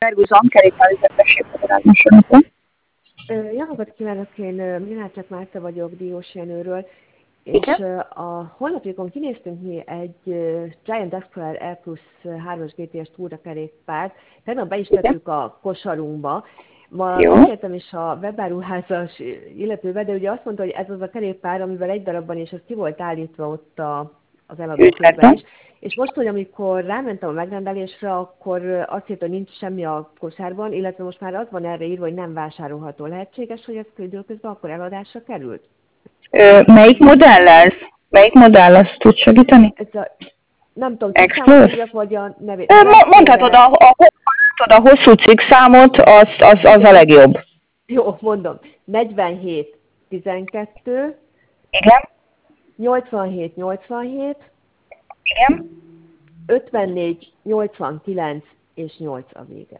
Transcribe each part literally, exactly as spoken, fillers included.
Ferguson, kerékpárüzetesség federálmasonokon. Jó napot kívánok, én Milácsek Márta vagyok Diós Jenőről, és Igen? a honlapjukon kinéztünk mi egy Giant Explorer R plusz hármas gé té es túrakerékpárt, tegnap be is tettük a kosarunkba. Ma beszéltem is a webáruházas illetővel, de ugye azt mondta, hogy ez az a kerékpár, amivel egy darabban, és ez ki volt állítva ott a, az eladó közben is. És most, hogy amikor rámentem a megrendelésre, akkor azt hitt, hogy nincs semmi a kosárban, illetve most már az van erre írva, hogy nem vásárolható. Lehetséges, hogy ez időközben akkor eladásra került? Ö, melyik modell ez? Melyik modell, azt tud segíteni? Ez a, nem tudom, Express? vagy a nevét. Ö, mondhatod, a, a, a, a hosszú cikkszámot, az, az, az a legjobb. Jó, mondom. negyvenhét tizenkettő. Igen. nyolcvanhét nyolcvanhét. Igen. ötvennégy nyolcvankilenc és nyolc a vége.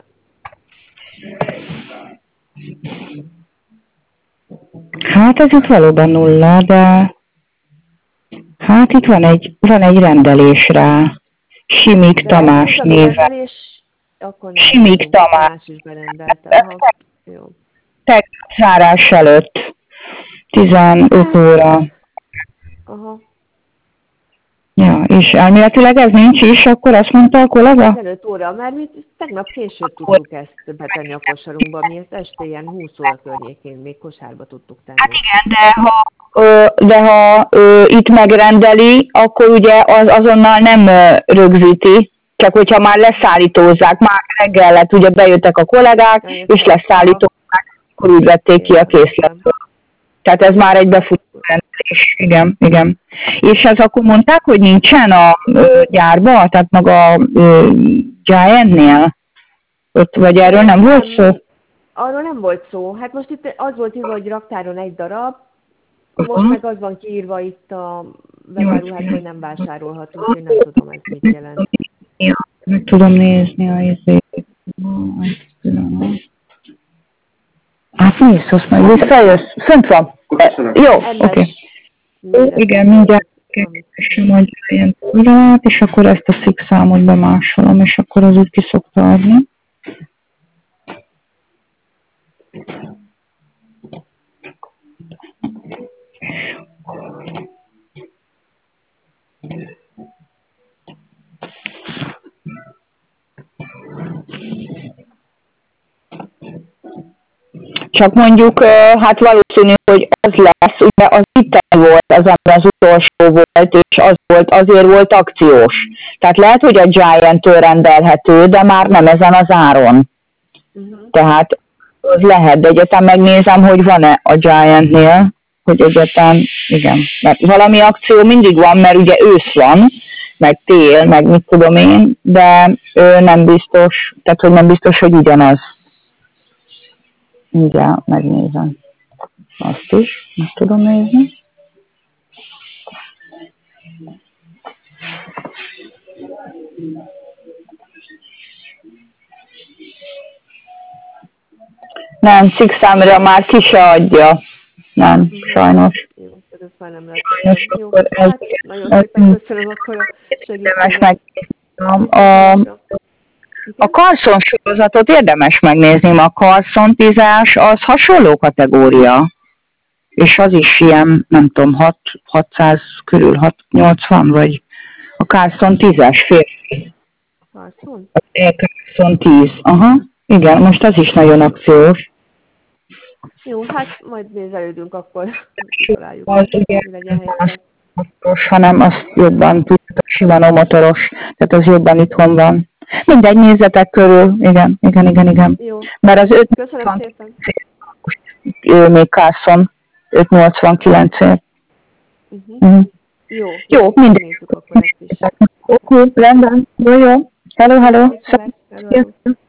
Hát ez itt valóban nulla, de hát itt van egy, van egy rendelés rá. Simik de Tamás néven. Simik Tamás. Is berendelte. Jó. Tegnap zárás előtt. tizenöt óra. Aha. Ja, és elméletileg ez nincs is, akkor azt mondta a kollega? tizenöt óra, mert mi tegnap később tudtuk ezt betenni a kosarunkba, mi ezt este ilyen húsz óra környékén még kosárba tudtuk tenni. Hát igen, de ha, ö, de ha ö, itt megrendeli, akkor ugye az azonnal nem ö, rögzíti, csak hogyha már leszállítózzák, már reggel lett, ugye bejöttek a kollégák, ja, és leszállítózzák, akkor úgy vették ki a készletből. Tehát ez már egy befutó rendelés, igen, igen. És ez akkor mondták, hogy nincsen a ö, gyárba, tehát maga a ö, Giantnél? Ott, vagy erről nem volt szó? Arról nem volt szó. Hát most itt az volt írva, hogy raktáron egy darab, most uh-huh. meg az van kiírva itt a webáruházban, hogy nem vásárolható, hogy nem tudom, ez mit jelent. Ja, meg tudom nézni a izét. Hát nézd, azt meg visszajössz. Fönt van. Jó, oké. Okay. Igen, mindjárt keresem majd ilyen túlát, és akkor ezt a szik számot bemásolom, és akkor az úgy ki szokta adni. Csak mondjuk, hát valószínű, hogy az lesz, ugye az itt volt, az ami az utolsó volt, és az volt, azért volt akciós. Tehát lehet, hogy a Giant-től rendelhető, de már nem ezen az áron. Uh-huh. Tehát az lehet, de egyetem megnézem, hogy van-e a Giant-nél, hogy egyetem, igen. Mert valami akció mindig van, mert ugye ősz van, meg tél, meg mit tudom én, de ő nem biztos, tehát hogy nem biztos, hogy ugyanaz. Igen, megnézem. Azt is, meg tudom nézni. Nem, cikkszámra már ki se adja. Nem, mm. sajnos. Jó, ez már nem lehet. Sajnos, jó, akkor hát, ez, nagyon ez, szépen köszönöm akkor a segítséget. A, a Carlson sorozatot érdemes megnézni, a Carlson tízes az hasonló kategória. És az is ilyen, nem tudom, hatszáz körül, hatszáznyolcvan, vagy a Carlson tízes férfi. Carlson? A Carlson tíz, aha. Igen, most az is nagyon akciós. Jó, hát majd nézelődünk akkor. Találjuk. Az ugye motoros, hanem az jobban tudjuk, Shimano motoros, tehát az jobban itthon van. Mindegy, nézzetek körül, igen, igen, igen, igen. Jó. Mert az köszönöm szépen. Ő még Carlson ötszáznyolcvankilencért. Uh-huh. Uh-huh. Jó, jó, mindegy. Oké, rendben, jó, jó. Hello, hello. hello. hello.